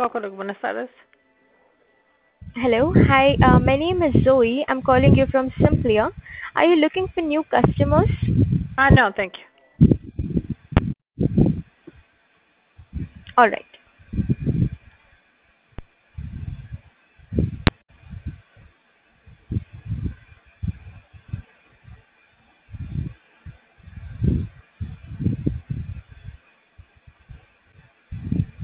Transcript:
Cocolog, buenas tardes. Hello. Hi, my name is Zoe. I'm calling you from Simplia. Are you looking for new customers? No, thank you. All right.